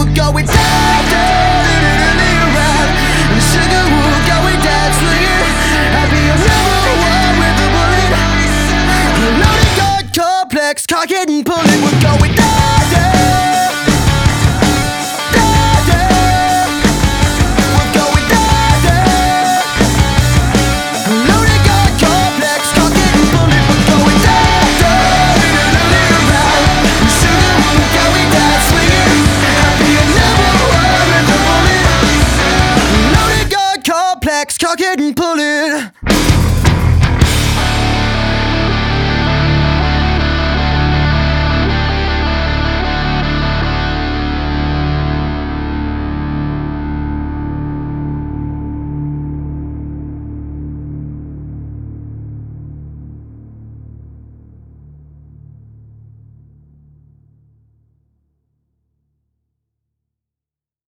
we're going down, down, around. And sugar, we're going down, swinging. I'll be your number one with a bullet. Loaded gun complex, cock it and pull it. We're going down, down, down, down. We're going down, down. Loaded gun complex, cock it and pull it. We're going down, down, around. And sugar, we're going down, swinging. I'll be your number one with a bullet. Loaded gun complex, cock it and pull it.